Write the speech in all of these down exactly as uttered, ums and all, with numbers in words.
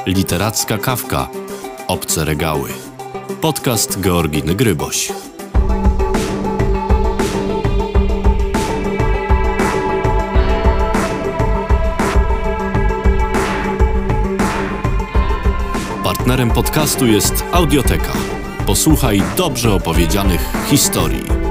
Literacka kawka. Obce regały. Podcast Georginy Gryboś. Partnerem podcastu jest Audioteka. Posłuchaj dobrze opowiedzianych historii.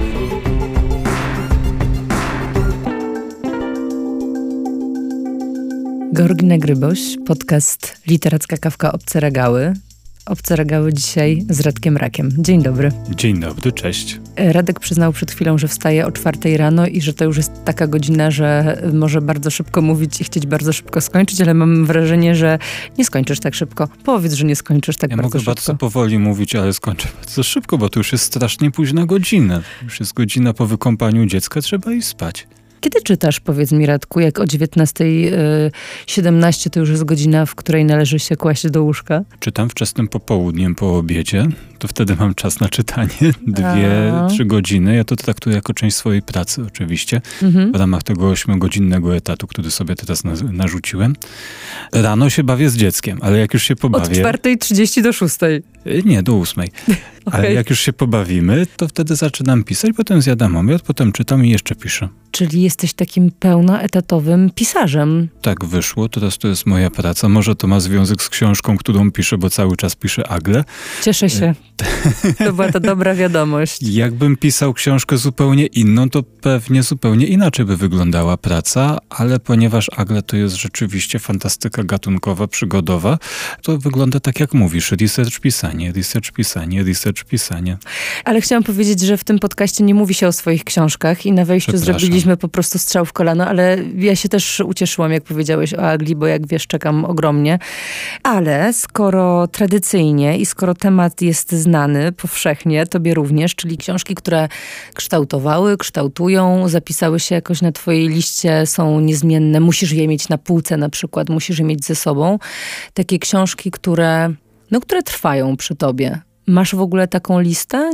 Georgina Gryboś, podcast Literacka kawka Obce regały. Obce regały dzisiaj z Radkiem Rakiem. Dzień dobry. Dzień dobry, cześć. Radek przyznał przed chwilą, że wstaje o czwartej rano i że to już jest taka godzina, że może bardzo szybko mówić i chcieć bardzo szybko skończyć, ale mam wrażenie, że nie skończysz tak szybko. Powiedz, że nie skończysz tak ja bardzo szybko. Ja mogę bardzo powoli mówić, ale skończę bardzo szybko, bo to już jest strasznie późna godzina. Już jest godzina po wykąpaniu dziecka, trzeba iść spać. Kiedy czytasz, powiedz mi, Radku, jak o dziewiętnastej siedemnaście to już jest godzina, w której należy się kłaść do łóżka? Czytam wczesnym popołudniem po obiedzie, to wtedy mam czas na czytanie, dwie, A. trzy godziny. Ja to traktuję jako część swojej pracy oczywiście, mhm. w ramach tego ośmiogodzinnego etatu, który sobie teraz na, narzuciłem. Rano się bawię z dzieckiem, ale jak już się pobawię... Od czwartej trzydzieści do szóstej? Nie, do ósmej. Okay. Ale jak już się pobawimy, to wtedy zaczynam pisać, potem zjadam obiad, potem czytam i jeszcze piszę. Czyli jesteś takim pełnoetatowym pisarzem. Tak wyszło, teraz to jest moja praca. Może to ma związek z książką, którą piszę, bo cały czas piszę Aglę. Cieszę się. To była to dobra wiadomość. Jakbym pisał książkę zupełnie inną, to pewnie zupełnie inaczej by wyglądała praca, ale ponieważ Agla to jest rzeczywiście fantastyka gatunkowa, przygodowa, to wygląda tak jak mówisz, research, pisanie, research, pisanie, research, pisanie. Ale chciałam powiedzieć, że w tym podcaście nie mówi się o swoich książkach i na wejściu zrobiliśmy po prostu strzał w kolano, ale ja się też ucieszyłam, jak powiedziałeś o Agli, bo jak wiesz, czekam ogromnie. Ale skoro tradycyjnie i skoro temat jest znany powszechnie, tobie również, czyli książki, które kształtowały, kształtują, zapisały się jakoś na twojej liście, są niezmienne, musisz je mieć na półce na przykład, musisz je mieć ze sobą. Takie książki, które, no, które trwają przy tobie. Masz w ogóle taką listę?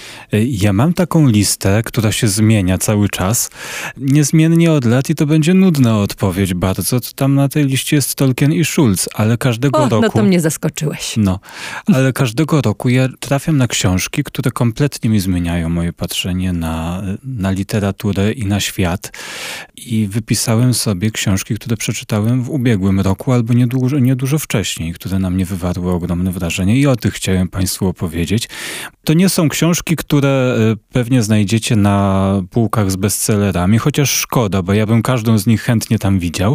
Ja mam taką listę, która się zmienia cały czas. Niezmiennie od lat i to będzie nudna odpowiedź bardzo. To tam na tej liście jest Tolkien i Schulz, ale każdego o, roku... no to mnie zaskoczyłeś. No, ale każdego roku ja trafiam na książki, które kompletnie mi zmieniają moje patrzenie na, na literaturę i na świat. I wypisałem sobie książki, które przeczytałem w ubiegłym roku albo niedużo, niedużo wcześniej, które na mnie wywarły ogromne wrażenie i o tych chciałem państwu opowiedzieć. To nie są książki, które pewnie znajdziecie na półkach z bestsellerami, chociaż szkoda, bo ja bym każdą z nich chętnie tam widział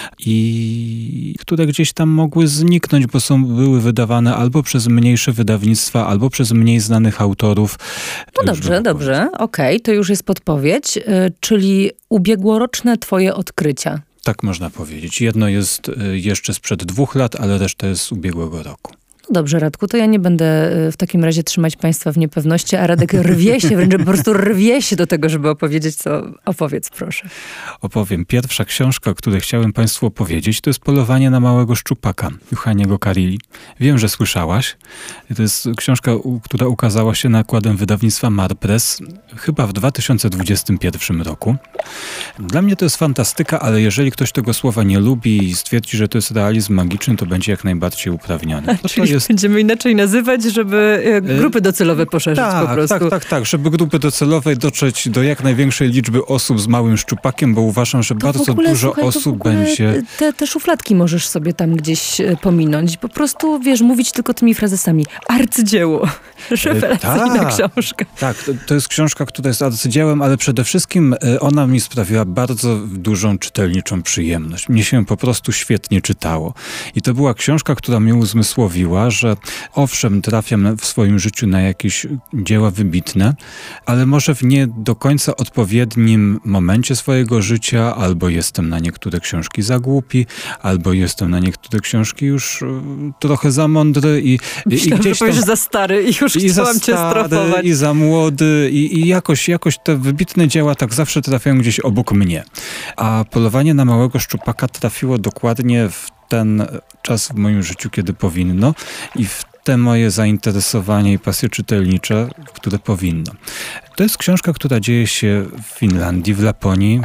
i które gdzieś tam mogły zniknąć, bo są, były wydawane albo przez mniejsze wydawnictwa, albo przez mniej znanych autorów. No dobrze, dobrze, okej, okay, to już jest podpowiedź, yy, czyli ubiegłoroczne twoje odkrycia. Tak można powiedzieć. Jedno jest jeszcze sprzed dwóch lat, ale reszta jest z ubiegłego roku. Dobrze, Radku, to ja nie będę w takim razie trzymać państwa w niepewności, a Radek rwie się, wręcz po prostu rwie się do tego, żeby opowiedzieć, co opowiedz, proszę. Opowiem. Pierwsza książka, o której chciałem państwu opowiedzieć, to jest Polowanie na małego szczupaka Juhaniego Carilli. Wiem, że słyszałaś. To jest książka, która ukazała się nakładem wydawnictwa Marpress chyba w dwa tysiące dwudziestym pierwszym roku. Dla mnie to jest fantastyka, ale jeżeli ktoś tego słowa nie lubi i stwierdzi, że to jest realizm magiczny, to będzie jak najbardziej uprawniony. To Czyli jest... będziemy inaczej nazywać, żeby grupy docelowe poszerzyć tak, po prostu. Tak, tak, tak, żeby grupy docelowe dotrzeć do jak największej liczby osób z małym szczupakiem, bo uważam, że to bardzo ogóle, dużo słuchaj, osób będzie... Te, te szufladki możesz sobie tam gdzieś pominąć. Po prostu, wiesz, mówić tylko tymi frazesami. Arcydzieło. Rewelacyjna tak, książka. Tak, to, to jest książka, która jest arcydziełem, ale przede wszystkim ona mi sprawiła bardzo dużą czytelniczą przyjemność. Mnie się po prostu świetnie czytało. I to była książka, która mnie uzmysłowiła, że owszem, trafiam w swoim życiu na jakieś dzieła wybitne, ale może w nie do końca odpowiednim momencie swojego życia, albo jestem na niektóre książki za głupi, albo jestem na niektóre książki już trochę za mądry i, Myślałam, i gdzieś że tam... za stary i już i chciałam za cię stary, strofować. I za młody i, i jakoś, jakoś te wybitne dzieła tak zawsze trafiają gdzieś obok mnie. A Polowanie na małego szczupaka trafiło dokładnie w ten czas w moim życiu, kiedy powinno i w te moje zainteresowanie i pasje czytelnicze, które powinno. To jest książka, która dzieje się w Finlandii, w Laponii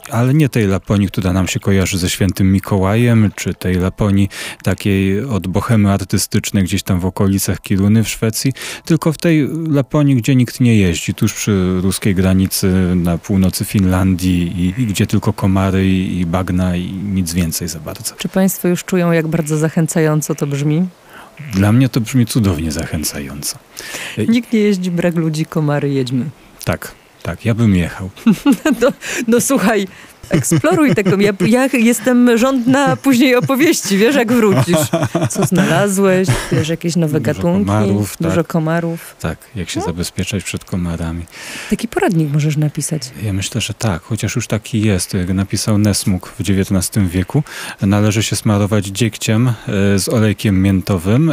ale nie tej Laponii, która nam się kojarzy ze świętym Mikołajem, czy tej Laponii takiej od bohemy artystycznej gdzieś tam w okolicach Kiruny w Szwecji, tylko w tej Laponii, gdzie nikt nie jeździ, tuż przy ruskiej granicy na północy Finlandii i, i gdzie tylko komary i, i bagna i nic więcej za bardzo. Czy państwo już czują, jak bardzo zachęcająco to brzmi? Dla mnie to brzmi cudownie zachęcająco. Nikt nie jeździ, brak ludzi, komary, jedźmy. Tak, tak, ja bym jechał. no, no słuchaj, eksploruj tego. Ja, ja jestem żądna później opowieści, wiesz, jak wrócisz. Co znalazłeś, wiesz, jakieś nowe dużo gatunki, komarów, dużo tak. komarów. Tak, jak się no. zabezpieczać przed komarami. Taki poradnik możesz napisać. Ja myślę, że tak, chociaż już taki jest. Jak napisał Nessmuk w dziewiętnastym wieku. Należy się smarować dziegciem z olejkiem miętowym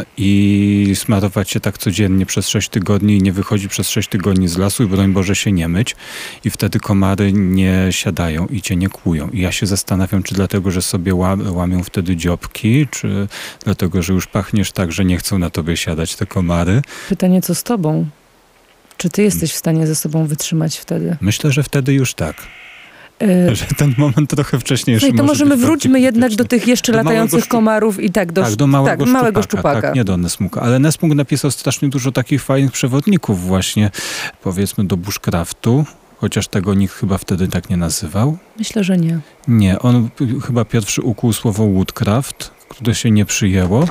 i smarować się tak codziennie przez sześć tygodni i nie wychodzi przez sześć tygodni z lasu i broń Boże się nie myć. I wtedy komary nie siadają i cię nie kłują. I ja się zastanawiam, czy dlatego, że sobie łamią wtedy dziobki, czy dlatego, że już pachniesz tak, że nie chcą na tobie siadać te komary. Pytanie, co z tobą? Czy ty jesteś w stanie ze sobą wytrzymać wtedy? Myślę, że wtedy już tak. Yy, że ten moment trochę wcześniejszy. No i to możemy wróćmy jednak do tych jeszcze do latających szczup... komarów i tak do, tak, do małego, tak, małego szczupaka, szczupaka. Tak, nie do Nessmuka. Ale Nessmuk napisał strasznie dużo takich fajnych przewodników właśnie, powiedzmy, do bushcraftu. Chociaż tego nikt chyba wtedy tak nie nazywał. Myślę, że nie. Nie, on chyba pierwszy ukuł słowo woodcraft, które się nie przyjęło,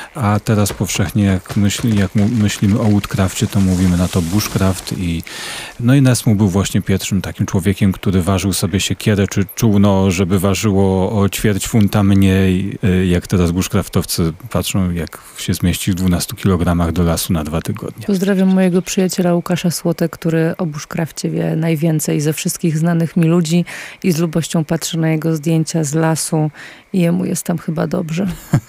a teraz powszechnie jak, myśli, jak myślimy o woodcrafcie, to mówimy na to bushcraft i no i Nessmuk był właśnie pierwszym takim człowiekiem, który ważył sobie siekierę czy czółno, żeby ważyło o ćwierć funta mniej, jak teraz bushcraftowcy patrzą, jak się zmieści w dwunastu kilogramach do lasu na dwa tygodnie. Pozdrawiam mojego przyjaciela Łukasza Słotek, który o bushcrafcie wie najwięcej ze wszystkich znanych mi ludzi i z lubością patrzy na jego zdjęcia z lasu i jemu jest tam chyba dobrze.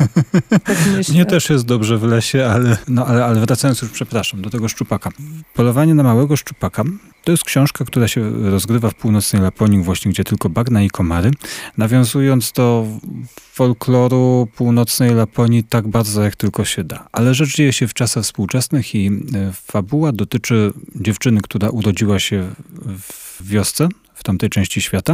Tak myślę. Mnie też jest dobrze w lesie, ale, no, ale, ale wracając już, przepraszam, do tego szczupaka. Polowanie na małego szczupaka to jest książka, która się rozgrywa w północnej Laponii, właśnie gdzie tylko bagna i komary. Nawiązując do folkloru północnej Laponii tak bardzo, jak tylko się da. Ale rzecz dzieje się w czasach współczesnych i fabuła dotyczy dziewczyny, która urodziła się w wiosce w tamtej części świata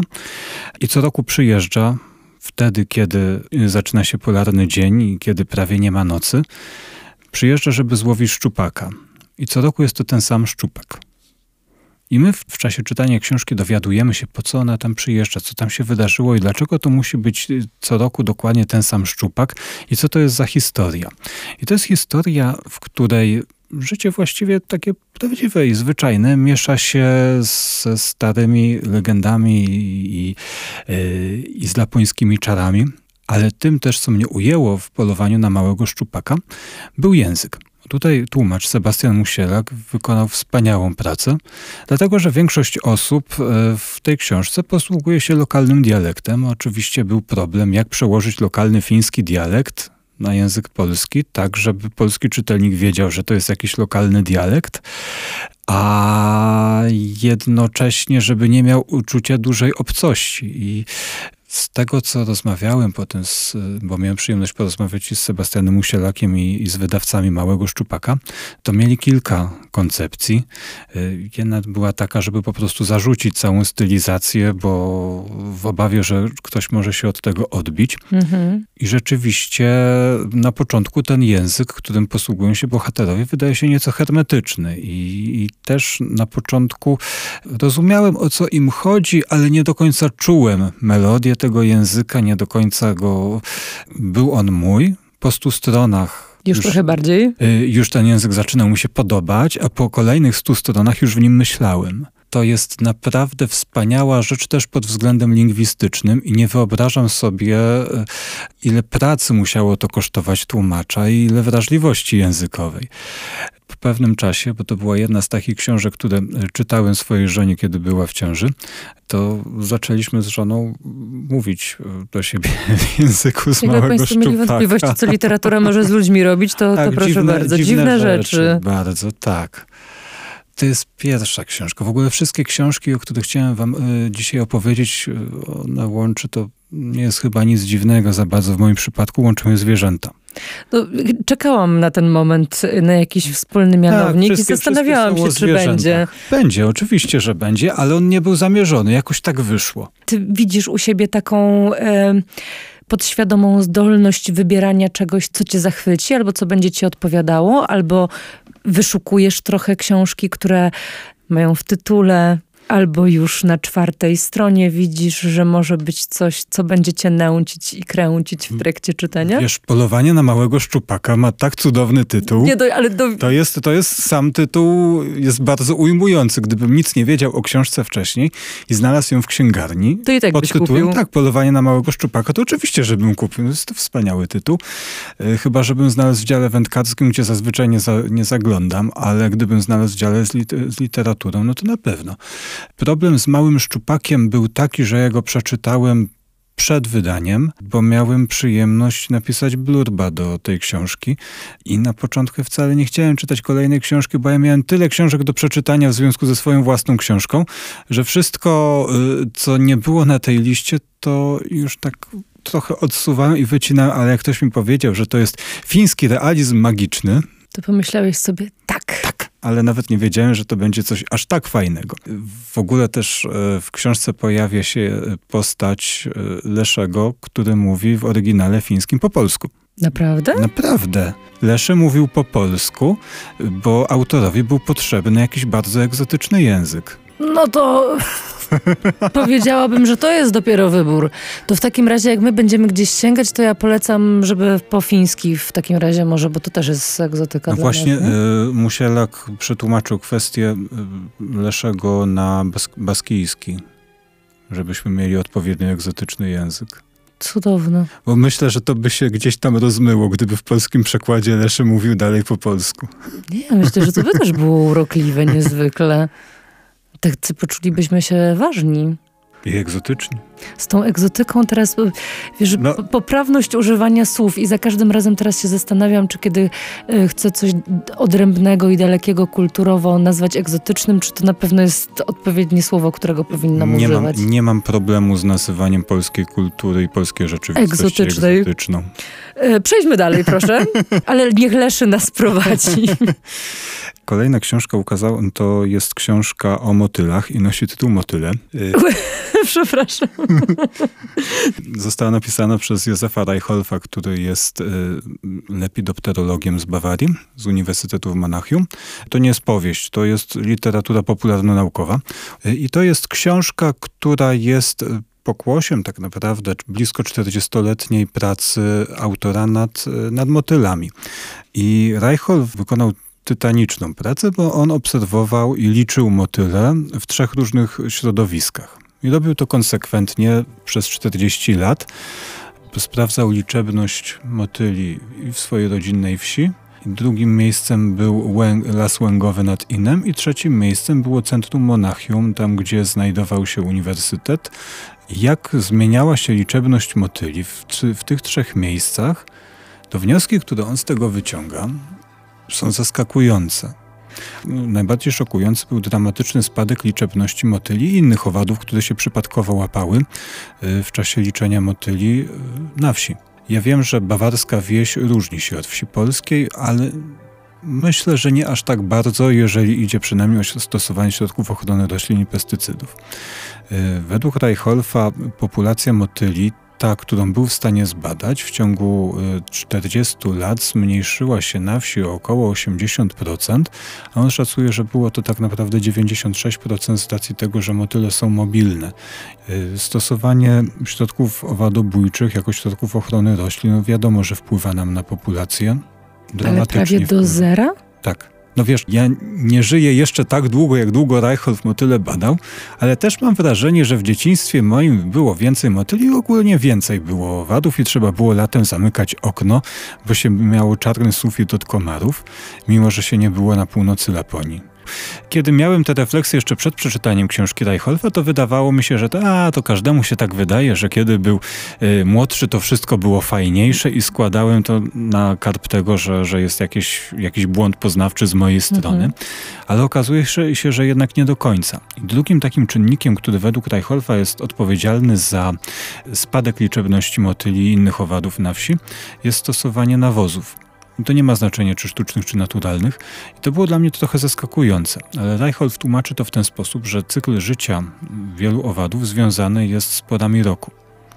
i co roku przyjeżdża wtedy, kiedy zaczyna się polarny dzień i kiedy prawie nie ma nocy, przyjeżdża, żeby złowić szczupaka. I co roku jest to ten sam szczupak. I my w, w czasie czytania książki dowiadujemy się, po co ona tam przyjeżdża, co tam się wydarzyło i dlaczego to musi być co roku dokładnie ten sam szczupak i co to jest za historia. I to jest historia, w której życie właściwie takie prawdziwe i zwyczajne miesza się ze starymi legendami i, i, i z lapońskimi czarami, ale tym też, co mnie ujęło w polowaniu na małego szczupaka, był język. Tutaj tłumacz Sebastian Musielak wykonał wspaniałą pracę, dlatego że większość osób w tej książce posługuje się lokalnym dialektem. Oczywiście był problem, jak przełożyć lokalny fiński dialekt na język polski, tak żeby polski czytelnik wiedział, że to jest jakiś lokalny dialekt, a jednocześnie, żeby nie miał uczucia dużej obcości. I z tego, co rozmawiałem potem, z, bo miałem przyjemność porozmawiać z Sebastianem Musielakiem i, i z wydawcami Małego Szczupaka, to mieli kilka koncepcji. Jedna była taka, żeby po prostu zarzucić całą stylizację, bo w obawie, że ktoś może się od tego odbić. Mhm. I rzeczywiście na początku ten język, którym posługują się bohaterowie, wydaje się nieco hermetyczny. I, i też na początku rozumiałem, o co im chodzi, ale nie do końca czułem melodię tego języka, nie do końca go... Był on mój. Po stu stronach Już, już trochę bardziej? Już ten język zaczynał mi się podobać, a po kolejnych stu stronach już w nim myślałem. To jest naprawdę wspaniała rzecz też pod względem lingwistycznym i nie wyobrażam sobie, ile pracy musiało to kosztować tłumacza i ile wrażliwości językowej. W pewnym czasie, bo to była jedna z takich książek, które czytałem swojej żonie, kiedy była w ciąży, to zaczęliśmy z żoną mówić do siebie w języku z Małego Szczupaka. Państwo mieli wątpliwości, co literatura może z ludźmi robić, to, tak, to proszę dziwne, bardzo. Dziwne, dziwne rzeczy. rzeczy. Bardzo, tak. To jest pierwsza książka. W ogóle wszystkie książki, o których chciałem wam y, dzisiaj opowiedzieć, y, ona łączy, to nie jest chyba nic dziwnego za bardzo w moim przypadku, łączą je zwierzęta. No, czekałam na ten moment, na jakiś wspólny mianownik tak, i zastanawiałam się, czy będzie. Będzie, oczywiście, że będzie, ale on nie był zamierzony. Jakoś tak wyszło. Ty widzisz u siebie taką e, podświadomą zdolność wybierania czegoś, co cię zachwyci, albo co będzie ci odpowiadało, albo wyszukujesz trochę książki, które mają w tytule, albo już na czwartej stronie widzisz, że może być coś, co będzie cię nęcić i kręcić w trakcie czytania? Wiesz, Polowanie na małego szczupaka ma tak cudowny tytuł. Nie, do, ale do... to, jest, to jest sam tytuł, jest bardzo ujmujący. Gdybym nic nie wiedział o książce wcześniej i znalazł ją w księgarni, to i tak pod byś tytułem, kupił. Tak, Polowanie na małego szczupaka, to oczywiście, żebym kupił. To jest to wspaniały tytuł. Chyba, żebym znalazł w dziale wędkarskim, gdzie zazwyczaj nie, za, nie zaglądam, ale gdybym znalazł w dziale z, lit, z literaturą, no to na pewno. Problem z Małym Szczupakiem był taki, że ja go przeczytałem przed wydaniem, bo miałem przyjemność napisać blurba do tej książki i na początku wcale nie chciałem czytać kolejnej książki, bo ja miałem tyle książek do przeczytania w związku ze swoją własną książką, że wszystko, co nie było na tej liście, to już tak trochę odsuwałem i wycinałem, ale jak ktoś mi powiedział, że to jest fiński realizm magiczny, to pomyślałeś sobie, tak. Tak, ale nawet nie wiedziałem, że to będzie coś aż tak fajnego. W ogóle też w książce pojawia się postać Leszego, który mówi w oryginale fińskim po polsku. Naprawdę? Naprawdę. Leszy mówił po polsku, bo autorowi był potrzebny jakiś bardzo egzotyczny język. No to powiedziałabym, że to jest dopiero wybór. To w takim razie, jak my będziemy gdzieś sięgać, to ja polecam, żeby po fiński w takim razie może, bo to też jest egzotyka. No dla właśnie nas, y, Musielak przetłumaczył kwestię y, Leszego na bas- baskijski, żebyśmy mieli odpowiednio egzotyczny język. Cudowne. Bo myślę, że to by się gdzieś tam rozmyło, gdyby w polskim przekładzie Leszy mówił dalej po polsku. Nie, myślę, że to by też było urokliwe niezwykle. Tak poczulibyśmy się ważni. I egzotyczni. Z tą egzotyką teraz, wiesz, no. poprawność używania słów i za każdym razem teraz się zastanawiam, czy kiedy y, chcę coś odrębnego i dalekiego kulturowo nazwać egzotycznym, czy to na pewno jest odpowiednie słowo, którego powinnam nie używać. Mam, nie mam problemu z nazywaniem polskiej kultury i polskiej rzeczywistości egzotycznej. egzotyczną. Y, przejdźmy dalej, proszę, ale niech Leszy nas prowadzi. Kolejna książka ukazała, to jest książka o motylach i nosi tytuł Motyle. Przepraszam. Została napisana przez Józefa Reicholfa, który jest y, lepidopterologiem z Bawarii, z Uniwersytetu w Monachium. To nie jest powieść, to jest literatura popularno-naukowa. Y, I to jest książka, która jest pokłosiem tak naprawdę blisko czterdziestoletniej pracy autora nad, nad motylami. I Reicholf wykonał tytaniczną pracę, bo on obserwował i liczył motyle w trzech różnych środowiskach. I robił to konsekwentnie przez czterdzieści lat. Sprawdzał liczebność motyli w swojej rodzinnej wsi. Drugim miejscem był Łę- Las Łęgowy nad Inem i trzecim miejscem było Centrum Monachium, tam gdzie znajdował się uniwersytet. Jak zmieniała się liczebność motyli w, w tych trzech miejscach, to wnioski, które on z tego wyciąga, są zaskakujące. Najbardziej szokujący był dramatyczny spadek liczebności motyli i innych owadów, które się przypadkowo łapały w czasie liczenia motyli na wsi. Ja wiem, że bawarska wieś różni się od wsi polskiej, ale myślę, że nie aż tak bardzo, jeżeli idzie przynajmniej o stosowanie środków ochrony roślin i pestycydów. Według Reicholfa populacja motyli, ta, którą był w stanie zbadać, w ciągu czterdziestu lat zmniejszyła się na wsi o około osiemdziesiąt procent, a on szacuje, że było to tak naprawdę dziewięćdziesiąt sześć procent z racji tego, że motyle są mobilne. Stosowanie środków owadobójczych jako środków ochrony roślin, no wiadomo, że wpływa nam na populację. Dramatycznie. Ale prawie do wpływa. zera? Tak. No wiesz, ja nie żyję jeszcze tak długo, jak długo Reicholf motyle badał, ale też mam wrażenie, że w dzieciństwie moim było więcej motyli i ogólnie więcej było owadów i trzeba było latem zamykać okno, bo się miało czarny sufit od komarów, mimo że się nie było na północy Laponii. Kiedy miałem te refleksje jeszcze przed przeczytaniem książki Reichholfa, to wydawało mi się, że to, a, to każdemu się tak wydaje, że kiedy był y, młodszy, to wszystko było fajniejsze i składałem to na karb tego, że, że jest jakieś, jakiś błąd poznawczy z mojej strony. Mhm. Ale okazuje się, że jednak nie do końca. I drugim takim czynnikiem, który według Reichholfa jest odpowiedzialny za spadek liczebności motyli i innych owadów na wsi, jest stosowanie nawozów. I to nie ma znaczenia, czy sztucznych, czy naturalnych. I to było dla mnie trochę zaskakujące. Ale Reichholf tłumaczy to w ten sposób, że cykl życia wielu owadów związany jest z porami roku.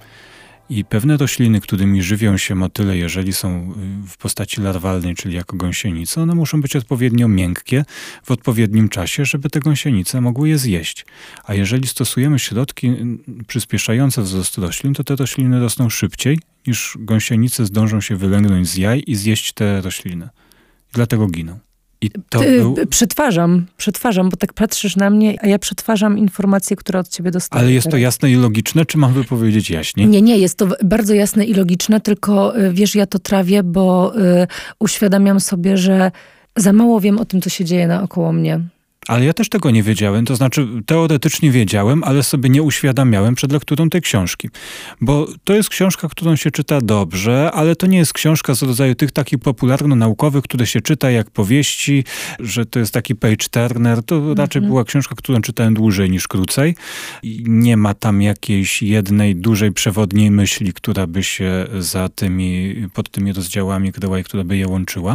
I pewne rośliny, którymi żywią się motyle, jeżeli są w postaci larwalnej, czyli jako gąsienice, one muszą być odpowiednio miękkie w odpowiednim czasie, żeby te gąsienice mogły je zjeść. A jeżeli stosujemy środki przyspieszające wzrost roślin, to te rośliny rosną szybciej, niż gąsienice zdążą się wylęgnąć z jaj i zjeść te rośliny. I dlatego giną. I to był... Przetwarzam, przetwarzam, bo tak patrzysz na mnie, a ja przetwarzam informacje, które od ciebie dostaję. Ale jest teraz. To jasne i logiczne, czy mam wypowiedzieć jaśniej? Nie, nie, jest to bardzo jasne i logiczne, tylko wiesz, ja to trawię, bo y, uświadamiam sobie, że za mało wiem o tym, co się dzieje naokoło mnie. Ale ja też tego nie wiedziałem, to znaczy teoretycznie wiedziałem, ale sobie nie uświadamiałem przed lekturą tej książki. Bo to jest książka, którą się czyta dobrze, ale to nie jest książka z rodzaju tych takich popularno-naukowych, które się czyta jak powieści, że to jest taki page-turner. To mhm. raczej była książka, którą czytałem dłużej niż krócej. I nie ma tam jakiejś jednej dużej przewodniej myśli, która by się za tymi, pod tymi rozdziałami kryła i która by je łączyła.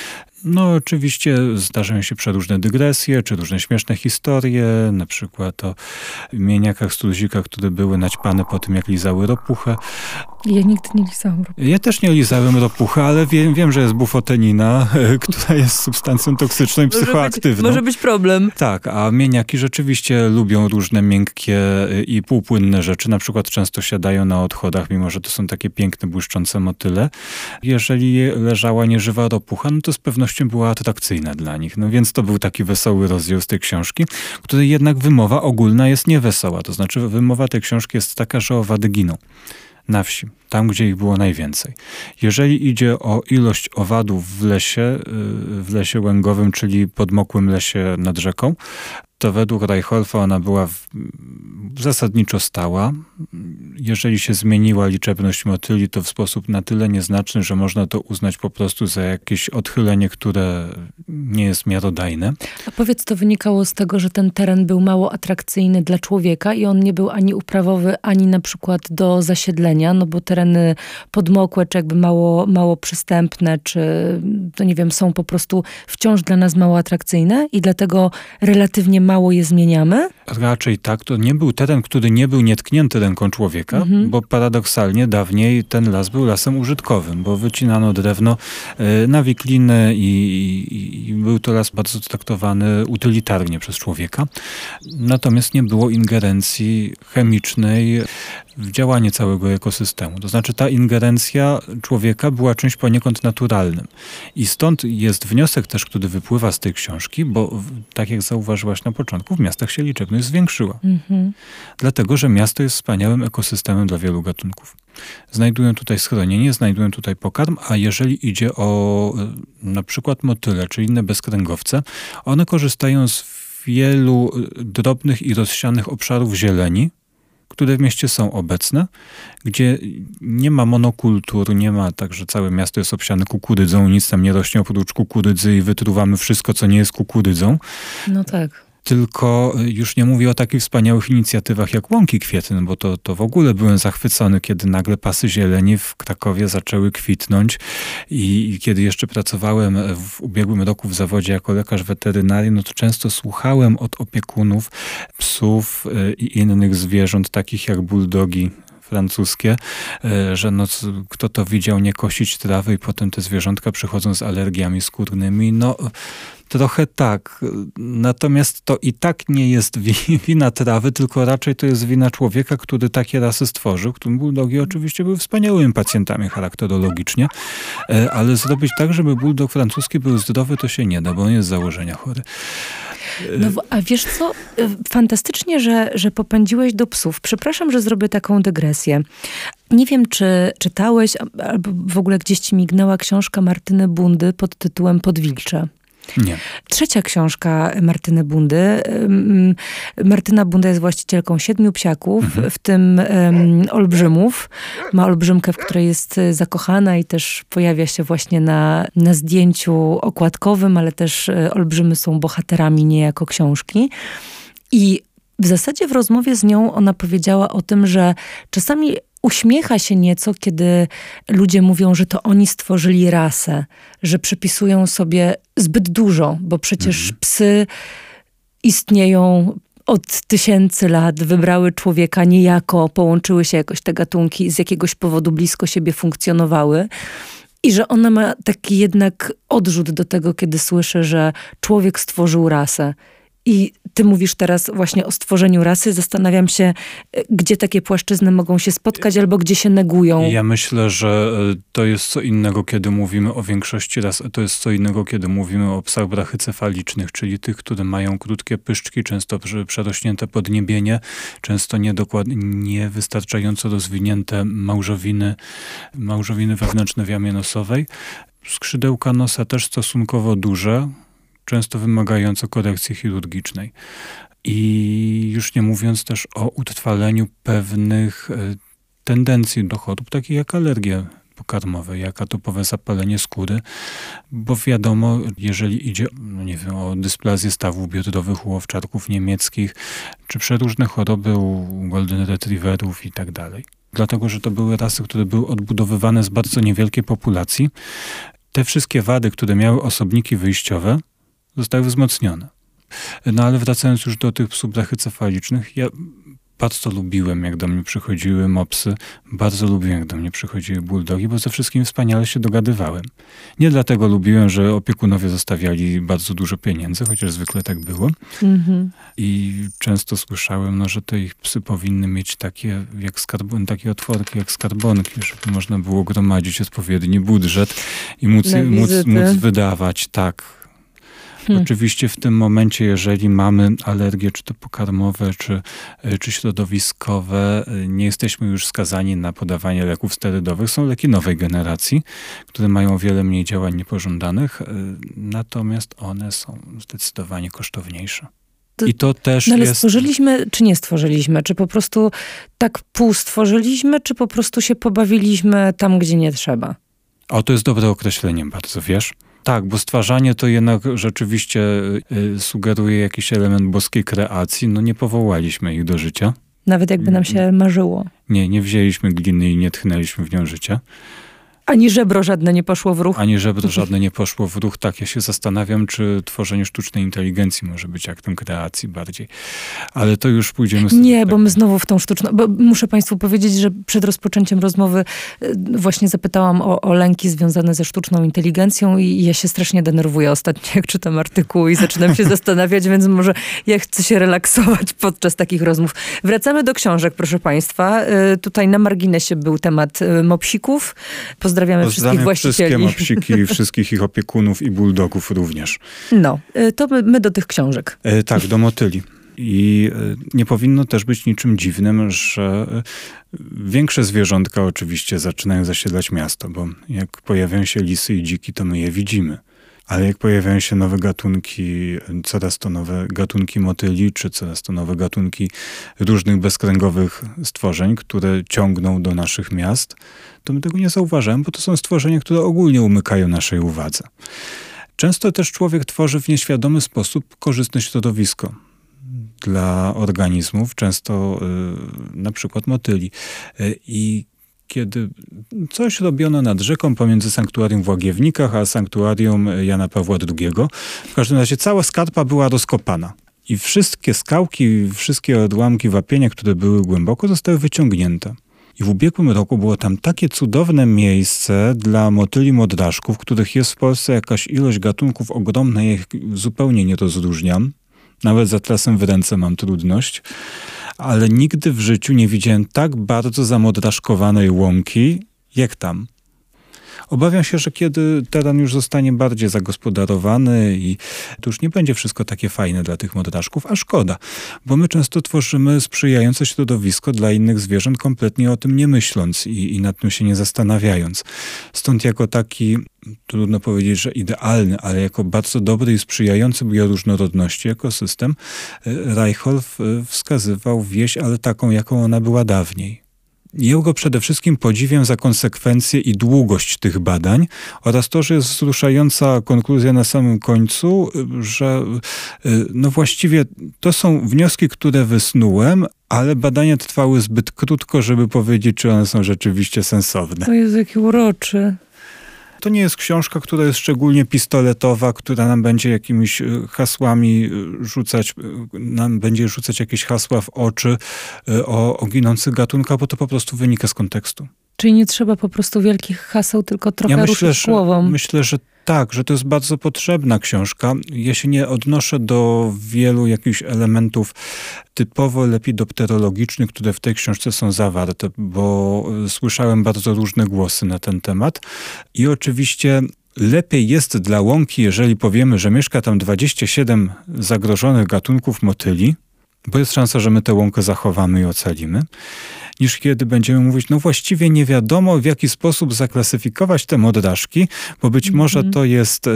No oczywiście zdarzają się przeróżne dygresje, czy różne śmieszne historie, na przykład o mieniakach struzikach, które były naćpane po tym, jak lizały ropuchę. Ja nigdy nie lizałam ropuchy. Ja też nie lizałem ropuchy, ale wiem, wiem, że jest bufotenina, która jest substancją toksyczną i psychoaktywną. Może być, może być problem. Tak, a mieniaki rzeczywiście lubią różne miękkie i półpłynne rzeczy. Na przykład często siadają na odchodach, mimo że to są takie piękne, błyszczące motyle. Jeżeli leżała nieżywa ropucha, no to z pewnością była atrakcyjna dla nich. No więc to był taki wesoły rozdział z tej książki, której jednak wymowa ogólna jest niewesoła. To znaczy wymowa tej książki jest taka, że owady giną na wsi, tam gdzie ich było najwięcej. Jeżeli idzie o ilość owadów w lesie, w lesie łęgowym, czyli podmokłym lesie nad rzeką, to według Reichholfa ona była w, zasadniczo stała. Jeżeli się zmieniła liczebność motyli, to w sposób na tyle nieznaczny, że można to uznać po prostu za jakieś odchylenie, które nie jest miarodajne. A powiedz, to wynikało z tego, że ten teren był mało atrakcyjny dla człowieka i on nie był ani uprawowy, ani na przykład do zasiedlenia, no bo tereny podmokłe, czy jakby mało, mało przystępne, czy to nie wiem, są po prostu wciąż dla nas mało atrakcyjne i dlatego relatywnie mało je zmieniamy? Raczej tak. To nie był teren, który nie był nietknięty ręką człowieka, mhm. bo paradoksalnie dawniej ten las był lasem użytkowym, bo wycinano drewno y, na wikliny i, i, i był to las bardzo traktowany utylitarnie przez człowieka. Natomiast nie było ingerencji chemicznej w działanie całego ekosystemu. To znaczy ta ingerencja człowieka była czymś poniekąd naturalnym. I stąd jest wniosek też, który wypływa z tej książki, bo tak jak zauważyłaś na początku, w miastach się liczebność zwiększyła. Mhm. Dlatego, że miasto jest wspaniałym ekosystemem dla wielu gatunków. Znajdują tutaj schronienie, znajdują tutaj pokarm, a jeżeli idzie o na przykład motyle czy inne bezkręgowce, one korzystają z wielu drobnych i rozsianych obszarów zieleni, które w mieście są obecne, gdzie nie ma monokultur, nie ma tak, że całe miasto jest obsiane kukurydzą, nic tam nie rośnie oprócz kukurydzy i wytruwamy wszystko, co nie jest kukurydzą. No tak. Tylko już nie mówię o takich wspaniałych inicjatywach jak łąki kwietne, bo to, to w ogóle byłem zachwycony, kiedy nagle pasy zieleni w Krakowie zaczęły kwitnąć i, i kiedy jeszcze pracowałem w ubiegłym roku w zawodzie jako lekarz weterynarii, no to często słuchałem od opiekunów psów i innych zwierząt, takich jak buldogi francuskie, że no, kto to widział, nie kosić trawy i potem te zwierzątka przychodzą z alergiami skórnymi. No trochę tak. Natomiast to i tak nie jest wina trawy, tylko raczej to jest wina człowieka, który takie rasy stworzył, którym buldogi oczywiście były wspaniałymi pacjentami charakterologicznie, ale zrobić tak, żeby bulldog francuski był zdrowy, to się nie da, bo on jest z założenia chory. No, a wiesz co? Fantastycznie, że, że popędziłeś do psów. Przepraszam, że zrobię taką dygresję. Nie wiem, czy czytałeś, albo w ogóle gdzieś ci mignęła książka Martyny Bundy pod tytułem Podwilcze. Nie. Trzecia książka Martyny Bundy. Martyna Bunda jest właścicielką siedmiu psiaków, mhm. w tym um, olbrzymów. Ma olbrzymkę, w której jest zakochana i też pojawia się właśnie na, na zdjęciu okładkowym, ale też olbrzymy są bohaterami niejako książki. I w zasadzie w rozmowie z nią ona powiedziała o tym, że czasami uśmiecha się nieco, kiedy ludzie mówią, że to oni stworzyli rasę, że przypisują sobie zbyt dużo, bo przecież mhm. psy istnieją od tysięcy lat, wybrały człowieka niejako, połączyły się jakoś te gatunki, z jakiegoś powodu blisko siebie funkcjonowały. I że ona ma taki jednak odrzut do tego, kiedy słyszy, że człowiek stworzył rasę. I ty mówisz teraz właśnie o stworzeniu rasy. Zastanawiam się, gdzie takie płaszczyzny mogą się spotkać albo gdzie się negują. Ja myślę, że to jest co innego, kiedy mówimy o większości ras. To jest co innego, kiedy mówimy o psach brachycefalicznych, czyli tych, które mają krótkie pyszczki, często przerośnięte podniebienie, często niedokładnie, niewystarczająco rozwinięte małżowiny, małżowiny wewnętrzne w jamie nosowej. Skrzydełka nosa też stosunkowo duże, często wymagające korekcji chirurgicznej. I już nie mówiąc też o utrwaleniu pewnych tendencji do chorób, takich jak alergie pokarmowe, jak atopowe zapalenie skóry, bo wiadomo, jeżeli idzie, no nie wiem, o dysplazję stawów biodrowych u owczarków niemieckich, czy przeróżne choroby u golden retrieverów i tak dalej. Dlatego, że to były rasy, które były odbudowywane z bardzo niewielkiej populacji. Te wszystkie wady, które miały osobniki wyjściowe, zostały wzmocnione. No ale wracając już do tych psów brachycefalicznych, ja bardzo lubiłem, jak do mnie przychodziły mopsy, bardzo lubiłem, jak do mnie przychodziły bulldogi, bo ze wszystkim wspaniale się dogadywałem. Nie dlatego lubiłem, że opiekunowie zostawiali bardzo dużo pieniędzy, chociaż zwykle tak było. Mm-hmm. I często słyszałem, no, że te ich psy powinny mieć takie, jak skarbon, takie otworki jak skarbonki, żeby można było gromadzić odpowiedni budżet i móc, móc, móc wydawać, tak. Hmm. Oczywiście w tym momencie, jeżeli mamy alergie, czy to pokarmowe, czy, czy środowiskowe, nie jesteśmy już skazani na podawanie leków sterydowych. Są leki nowej generacji, które mają o wiele mniej działań niepożądanych, natomiast one są zdecydowanie kosztowniejsze. To, I to też no ale jest... stworzyliśmy, czy nie stworzyliśmy? Czy po prostu tak pół stworzyliśmy, czy po prostu się pobawiliśmy tam, gdzie nie trzeba? O, to jest dobre określenie bardzo, wiesz? Tak, bo stwarzanie to jednak rzeczywiście y, sugeruje jakiś element boskiej kreacji. No nie powołaliśmy ich do życia. Nawet jakby nam się marzyło. Nie, nie wzięliśmy gliny i nie tchnęliśmy w nią życia. Ani żebro żadne nie poszło w ruch. Ani żebro żadne nie poszło w ruch. Tak, ja się zastanawiam, czy tworzenie sztucznej inteligencji może być aktem kreacji bardziej. Ale to już pójdziemy... Sobie Nie, tak... bo my znowu w tą sztuczną... Bo muszę państwu powiedzieć, że przed rozpoczęciem rozmowy właśnie zapytałam o, o lęki związane ze sztuczną inteligencją i ja się strasznie denerwuję ostatnio, jak czytam artykuły i zaczynam się zastanawiać, więc może ja chcę się relaksować podczas takich rozmów. Wracamy do książek, proszę państwa. Tutaj na marginesie był temat mopsików. Pozdrawiamy wszystkich właścicieli. Pozdrawiam wszystkie mopsiki, wszystkich ich opiekunów i bulldogów również. No, to my, my do tych książek. E, tak, do motyli. I nie powinno też być niczym dziwnym, że większe zwierzątka oczywiście zaczynają zasiedlać miasto, bo jak pojawiają się lisy i dziki, to my je widzimy. Ale jak pojawiają się nowe gatunki, coraz to nowe gatunki motyli, czy coraz to nowe gatunki różnych bezkręgowych stworzeń, które ciągną do naszych miast, to my tego nie zauważamy, bo to są stworzenia, które ogólnie umykają naszej uwadze. Często też człowiek tworzy w nieświadomy sposób korzystne środowisko dla organizmów, często y, na przykład motyli. Y, I kiedy coś robiono nad rzeką pomiędzy sanktuarium w Łagiewnikach a sanktuarium Jana Pawła drugiego. W każdym razie cała skarpa była rozkopana. I wszystkie skałki, wszystkie odłamki wapienia, które były głęboko, zostały wyciągnięte. I w ubiegłym roku było tam takie cudowne miejsce dla motyli modraszków, których jest w Polsce jakaś ilość gatunków ogromna, ja ich zupełnie nie rozróżniam. Nawet z atlasem w ręce mam trudność. Ale nigdy w życiu nie widziałem tak bardzo zamodraszkowanej łąki, jak tam. Obawiam się, że kiedy teren już zostanie bardziej zagospodarowany i to już nie będzie wszystko takie fajne dla tych modraszków, a szkoda, bo my często tworzymy sprzyjające środowisko dla innych zwierząt, kompletnie o tym nie myśląc i, i nad tym się nie zastanawiając. Stąd jako taki, trudno powiedzieć, że idealny, ale jako bardzo dobry i sprzyjający bioróżnorodności ekosystem, Reichholf wskazywał wieś, ale taką, jaką ona była dawniej. Ja go przede wszystkim podziwiam za konsekwencję i długość tych badań oraz to, że jest wzruszająca konkluzja na samym końcu, że no właściwie to są wnioski, które wysnułem, ale badania trwały zbyt krótko, żeby powiedzieć, czy one są rzeczywiście sensowne. To jest jaki uroczy. To nie jest książka, która jest szczególnie pistoletowa, która nam będzie jakimiś hasłami rzucać, nam będzie rzucać jakieś hasła w oczy o, o ginących gatunkach, bo to po prostu wynika z kontekstu. Czyli nie trzeba po prostu wielkich haseł, tylko trochę ja myślę, ruszyć głową. Że, myślę, że tak, że to jest bardzo potrzebna książka. Ja się nie odnoszę do wielu jakichś elementów typowo lepidopterologicznych, które w tej książce są zawarte, bo słyszałem bardzo różne głosy na ten temat. I oczywiście lepiej jest dla łąki, jeżeli powiemy, że mieszka tam dwadzieścia siedem zagrożonych gatunków motyli, bo jest szansa, że my tę łąkę zachowamy i ocalimy, niż kiedy będziemy mówić, no właściwie nie wiadomo, w jaki sposób zaklasyfikować te modraszki, bo być mm-hmm. może to jest,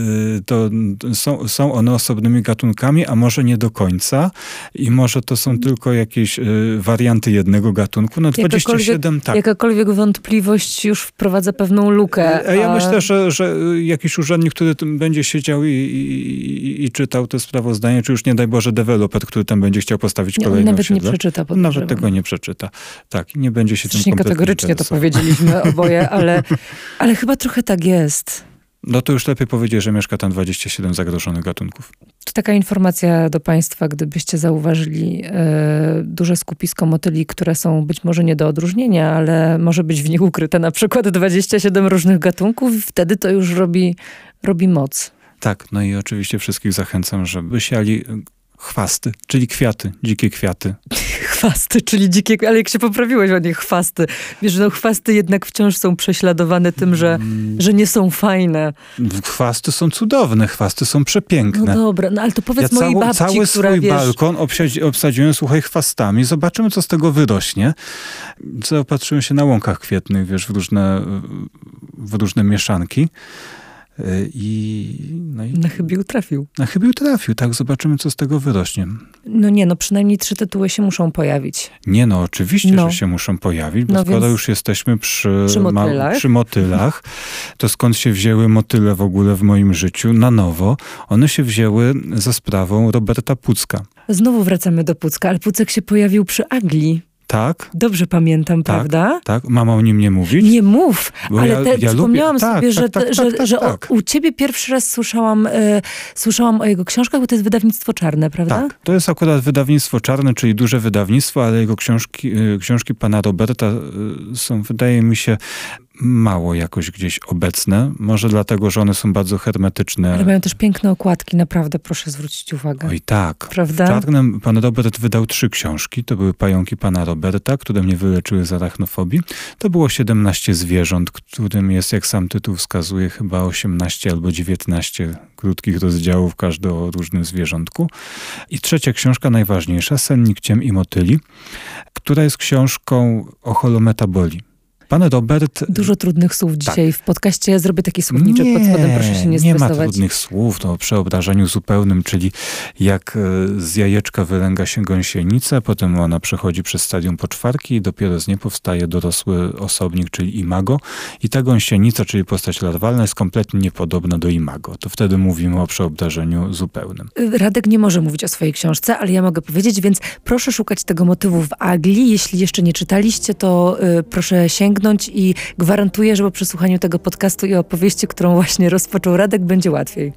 to są, są one osobnymi gatunkami, a może nie do końca i może to są mm. tylko jakieś warianty jednego gatunku. No dwadzieścia siedem, tak. Jakakolwiek wątpliwość już wprowadza pewną lukę. A ja a... myślę, że, że jakiś urzędnik, który tym będzie siedział i, i, i czytał te sprawozdania, czy już nie daj Boże deweloper, który tam będzie chciał postawić nie, kolejną nawet siedlę. nie przeczyta. Nawet tego nie przeczyta. Tak, nie będzie się Przecież tym kompletnie kategorycznie to powiedzieliśmy oboje, ale, ale chyba trochę tak jest. No to już lepiej powiedzieć, że mieszka tam dwadzieścia siedem zagrożonych gatunków. To taka informacja do Państwa, gdybyście zauważyli e, duże skupisko motyli, które są być może nie do odróżnienia, ale może być w nich ukryte na przykład dwadzieścia siedem różnych gatunków i wtedy to już robi, robi moc. Tak, no i oczywiście wszystkich zachęcam, żeby siali chwasty, czyli kwiaty, dzikie kwiaty. Chwasty, czyli dzikie, ale jak się poprawiłeś o nich, chwasty. Wiesz, no chwasty jednak wciąż są prześladowane tym, że, mm. że nie są fajne. Chwasty są cudowne, chwasty są przepiękne. No dobra, no ale to powiedz ja mojej cały, babci, cały która, swój wiesz... balkon obsadzi, obsadziłem, słuchaj, chwastami. Zobaczymy, co z tego wyrośnie. Zaopatrzyłem się na łąkach kwietnych, wiesz, w różne, w różne mieszanki. I, no i na chybił trafił. Na chybił trafił, tak. Zobaczymy, co z tego wyrośnie. No nie, no przynajmniej trzy tytuły się muszą pojawić. Nie, no oczywiście, no. że się muszą pojawić, bo no skoro więc... już jesteśmy przy, przy, motylach. Ma, przy motylach, to skąd się wzięły motyle w ogóle w moim życiu na nowo? One się wzięły za sprawą Roberta Pucka. Znowu wracamy do Pucka, ale Pucek się pojawił przy Agli. Tak? Dobrze pamiętam, tak, prawda? Tak, mama o nim nie mówi? Nie mów, bo ale ja, te, ja wspomniałam lubię... sobie, tak, że, tak, tak, że, tak, tak, że tak. O, u ciebie pierwszy raz słyszałam, e, słyszałam o jego książkach, bo to jest wydawnictwo Czarne, prawda? Tak, to jest akurat wydawnictwo Czarne, czyli duże wydawnictwo, ale jego książki, książki pana Roberta są, wydaje mi się, mało jakoś gdzieś obecne. Może dlatego, że one są bardzo hermetyczne. Ale mają też piękne okładki, naprawdę, proszę zwrócić uwagę. Oj tak. Prawda? W Czarnym pan Robert wydał trzy książki. To były Pająki pana Roberta, które mnie wyleczyły z arachnofobii. To było siedemnaście zwierząt, którym jest, jak sam tytuł wskazuje, chyba osiemnaście albo dziewiętnaście krótkich rozdziałów, każdy o różnym zwierzątku. I trzecia książka, najważniejsza, Sennik ciem i motyli, która jest książką o holometabolii. Pan Robert... Dużo trudnych słów dzisiaj tak. w podcaście. Zrobię taki słowniczek pod spodem, proszę się nie stresować. Nie ma trudnych słów, to o przeobrażeniu zupełnym, czyli jak z jajeczka wylęga się gąsienica, potem ona przechodzi przez stadium poczwarki i dopiero z niej powstaje dorosły osobnik, czyli imago. I ta gąsienica, czyli postać larwalna, jest kompletnie niepodobna do imago. To wtedy mówimy o przeobrażeniu zupełnym. Radek nie może mówić o swojej książce, ale ja mogę powiedzieć, więc proszę szukać tego motywu w Agli. Jeśli jeszcze nie czytaliście, to y, proszę sięgnąć i gwarantuję, że po przesłuchaniu tego podcastu i opowieści, którą właśnie rozpoczął Radek, będzie łatwiej.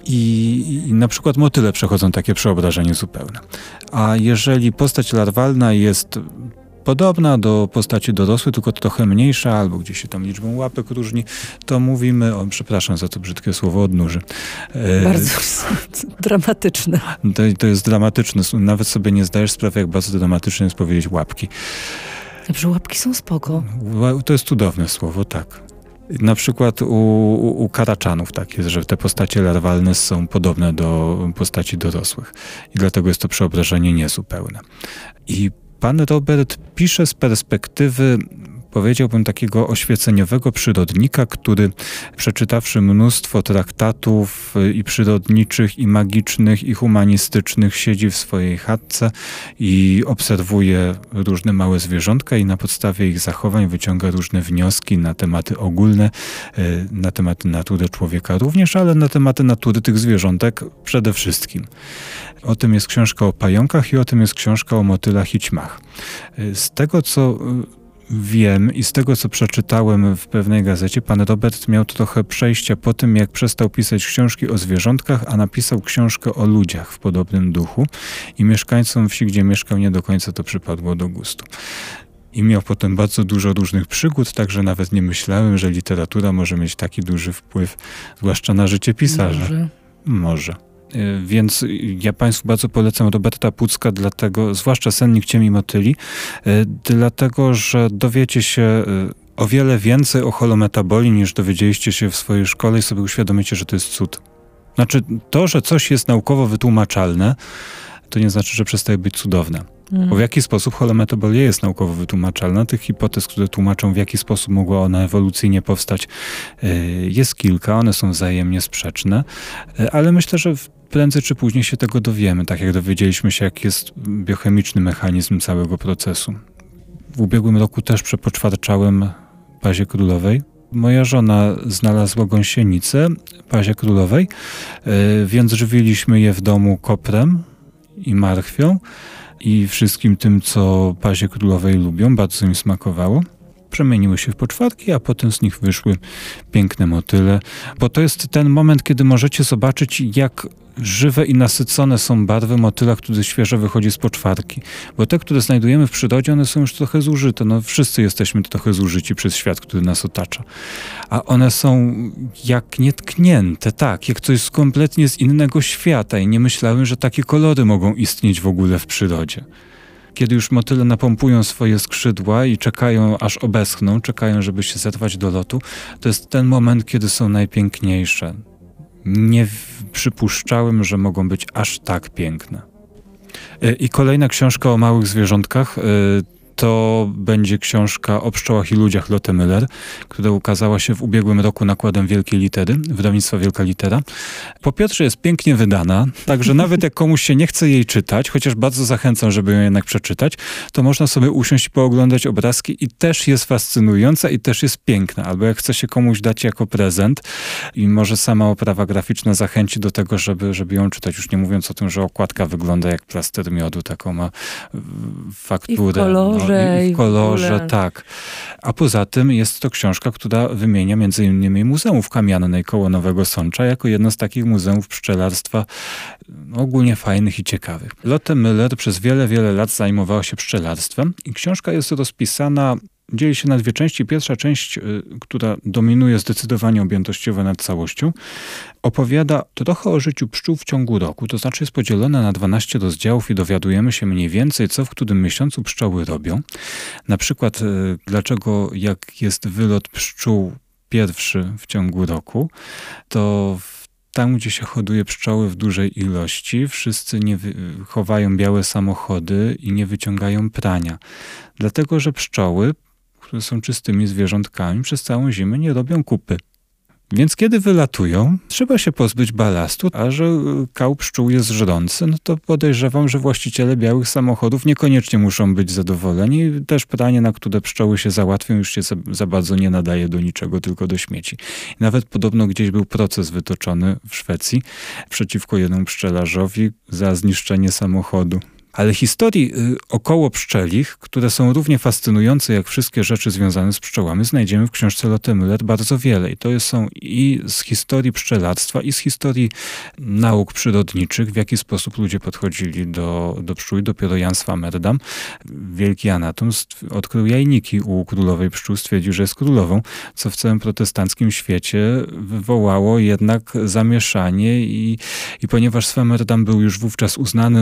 I, I na przykład motyle przechodzą takie przeobrażenie zupełne. A jeżeli postać larwalna jest podobna do postaci dorosłej, tylko trochę mniejsza, albo gdzieś się tam liczbą łapek różni, to mówimy, o, przepraszam za to brzydkie słowo, odnóży. Bardzo e, dramatyczne. To, to jest dramatyczne. Nawet sobie nie zdajesz sprawy, jak bardzo dramatyczne jest powiedzieć łapki. Dobrze, łapki są spoko. To jest cudowne słowo, tak. Na przykład u, u, u karaczanów tak jest, że te postacie larwalne są podobne do postaci dorosłych i dlatego jest to przeobrażenie niezupełne. I pan Robert pisze z perspektywy, powiedziałbym, takiego oświeceniowego przyrodnika, który przeczytawszy mnóstwo traktatów i przyrodniczych, i magicznych, i humanistycznych, siedzi w swojej chatce i obserwuje różne małe zwierzątka i na podstawie ich zachowań wyciąga różne wnioski na tematy ogólne, na tematy natury człowieka również, ale na tematy natury tych zwierzątek przede wszystkim. O tym jest książka o pająkach i o tym jest książka o motylach i ćmach. Z tego, co wiem i z tego, co przeczytałem w pewnej gazecie, pan Robert miał trochę przejścia po tym, jak przestał pisać książki o zwierzątkach, a napisał książkę o ludziach w podobnym duchu i mieszkańcom wsi, gdzie mieszkał, nie do końca to przypadło do gustu. I miał potem bardzo dużo różnych przygód, także nawet nie myślałem, że literatura może mieć taki duży wpływ, zwłaszcza na życie pisarza. Może. Może. Więc ja państwu bardzo polecam Roberta Pucka, dlatego, zwłaszcza Sennik Ciem i Motyli, dlatego, że dowiecie się o wiele więcej o holometabolii, niż dowiedzieliście się w swojej szkole i sobie uświadomicie, że to jest cud. Znaczy, to, że coś jest naukowo wytłumaczalne, to nie znaczy, że przestaje być cudowne. Mhm. Bo w jaki sposób holometabolia jest naukowo wytłumaczalna? Tych hipotez, które tłumaczą, w jaki sposób mogła ona ewolucyjnie powstać, jest kilka. One są wzajemnie sprzeczne, ale myślę, że prędzej czy później się tego dowiemy, tak jak dowiedzieliśmy się, jak jest biochemiczny mechanizm całego procesu. W ubiegłym roku też przepoczwarczałem pazie królowej. Moja żona znalazła gąsienicę pazie królowej, więc żywiliśmy je w domu koprem i marchwią i wszystkim tym, co pazie królowej lubią. Bardzo im smakowało. Przemieniły się w poczwarki, a potem z nich wyszły piękne motyle. Bo to jest ten moment, kiedy możecie zobaczyć, jak żywe i nasycone są barwy motyla, który świeżo wychodzi z poczwarki. Bo te, które znajdujemy w przyrodzie, one są już trochę zużyte. No, wszyscy jesteśmy trochę zużyci przez świat, który nas otacza. A one są jak nietknięte, tak, jak coś kompletnie z innego świata. I nie myślałem, że takie kolory mogą istnieć w ogóle w przyrodzie. Kiedy już motyle napompują swoje skrzydła i czekają, aż obeschną, czekają, żeby się zerwać do lotu, to jest ten moment, kiedy są najpiękniejsze. Nie przypuszczałem, że mogą być aż tak piękne. I kolejna książka o małych zwierzątkach to będzie książka o pszczołach i ludziach Lotte Müller, która ukazała się w ubiegłym roku nakładem Wielkiej Litery, wydawnictwa Wielka Litera. Po pierwsze jest pięknie wydana, także nawet jak komuś się nie chce jej czytać, chociaż bardzo zachęcam, żeby ją jednak przeczytać, to można sobie usiąść i pooglądać obrazki i też jest fascynująca i też jest piękna. Albo jak chce się komuś dać jako prezent i może sama oprawa graficzna zachęci do tego, żeby, żeby ją czytać. Już nie mówiąc o tym, że okładka wygląda jak plaster miodu, taką ma fakturę. I w kolorze. I w kolorze, tak. A poza tym jest to książka, która wymienia między innymi Muzeum w Kamiennej koło Nowego Sącza jako jedno z takich muzeów pszczelarstwa ogólnie fajnych i ciekawych. Lotte Müller przez wiele, wiele lat zajmowała się pszczelarstwem i książka jest rozpisana, dzieli się na dwie części. Pierwsza część, która dominuje zdecydowanie objętościowo nad całością, opowiada trochę o życiu pszczół w ciągu roku, to znaczy jest podzielona na dwanaście rozdziałów i dowiadujemy się mniej więcej, co w którym miesiącu pszczoły robią. Na przykład, dlaczego jak jest wylot pszczół pierwszy w ciągu roku, to tam, gdzie się hoduje pszczoły w dużej ilości, wszyscy nie chowają białe samochody i nie wyciągają prania. Dlatego, że pszczoły, które są czystymi zwierzątkami, przez całą zimę nie robią kupy. Więc kiedy wylatują, trzeba się pozbyć balastu, a że kał pszczół jest żrący, no to podejrzewam, że właściciele białych samochodów niekoniecznie muszą być zadowoleni. Też pranie, na które pszczoły się załatwią, już się za, za bardzo nie nadaje do niczego, tylko do śmieci. I nawet podobno gdzieś był proces wytoczony w Szwecji przeciwko jednemu pszczelarzowi za zniszczenie samochodu. Ale historii około pszczelich, które są równie fascynujące jak wszystkie rzeczy związane z pszczołami, znajdziemy w książce Lotte Müller bardzo wiele. I to są i z historii pszczelarstwa, i z historii nauk przyrodniczych, w jaki sposób ludzie podchodzili do, do pszczół. Dopiero Jan Swammerdam, wielki anatom, odkrył jajniki u królowej pszczół, stwierdził, że jest królową, co w całym protestanckim świecie wywołało jednak zamieszanie i, i ponieważ Swammerdam był już wówczas uznanym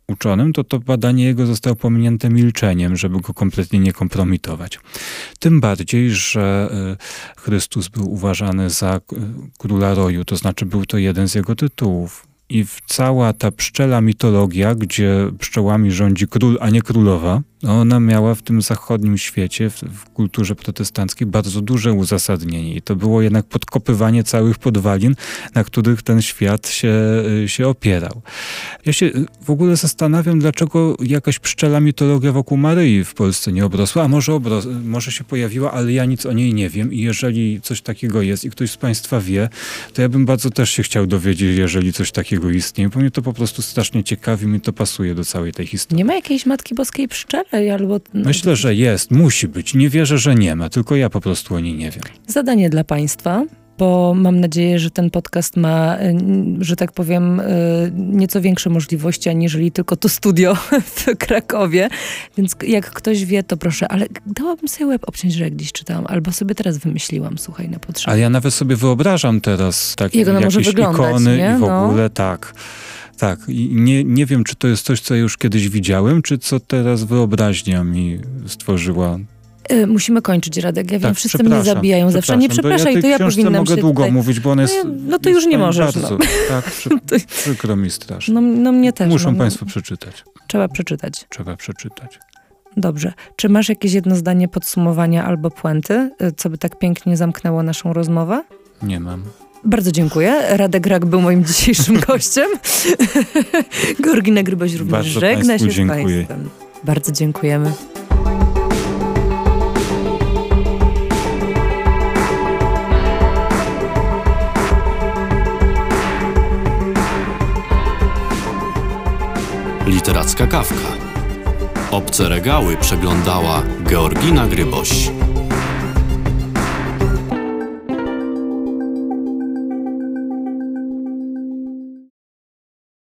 uczonym, to to badanie jego zostało pominięte milczeniem, żeby go kompletnie nie kompromitować. Tym bardziej, że Chrystus był uważany za króla roju, to znaczy był to jeden z jego tytułów. I cała ta pszczela mitologia, gdzie pszczołami rządzi król, a nie królowa, ona miała w tym zachodnim świecie, w, w kulturze protestanckiej bardzo duże uzasadnienie. I to było jednak podkopywanie całych podwalin, na których ten świat się, się opierał. Ja się w ogóle zastanawiam, dlaczego jakaś pszczela mitologia wokół Maryi w Polsce nie obrosła, a może, obros- może się pojawiła, ale ja nic o niej nie wiem. I jeżeli coś takiego jest i ktoś z państwa wie, to ja bym bardzo też się chciał dowiedzieć, jeżeli coś takiego istnieje, bo mnie to po prostu strasznie ciekawi, mi to pasuje do całej tej historii. Nie ma jakiejś Matki Boskiej pszczeli? Albo... Myślę, że jest, musi być. Nie wierzę, że nie ma, tylko ja po prostu o niej nie wiem. Zadanie dla państwa, bo mam nadzieję, że ten podcast ma, że tak powiem, nieco większe możliwości, aniżeli tylko to studio w Krakowie. Więc jak ktoś wie, to proszę, ale dałabym sobie łeb obciąć, że jak gdzieś czytałam, albo sobie teraz wymyśliłam, słuchaj, na potrzeby. Ale ja nawet sobie wyobrażam teraz takie Jak ona jakieś może wyglądać, ikony nie? i w No. ogóle tak. Tak, i nie, nie wiem, czy to jest coś, co już kiedyś widziałem, czy co teraz wyobraźnia mi stworzyła. Yy, musimy kończyć, Radek. Ja wiem, Tak, wszyscy mnie zabijają zawsze. Nie przepraszaj, ja to ja powinnam mogę się długo tutaj... mówić, bo ona jest... No, no to już nie możesz. Bardzo, No. tak, przy, przykro mi strasznie. No, no mnie też. Muszą no, państwo no. przeczytać. Trzeba przeczytać. Trzeba przeczytać. Dobrze. Czy masz jakieś jedno zdanie podsumowania albo puenty, co by tak pięknie zamknęło naszą rozmowę? Nie mam. Bardzo dziękuję. Radek Rak był moim dzisiejszym gościem. Georgina Gryboś również Bardzo żegna się dziękuję. z państwem. Bardzo dziękujemy. Literacka kawka. Obce regały przeglądała Georgina Gryboś.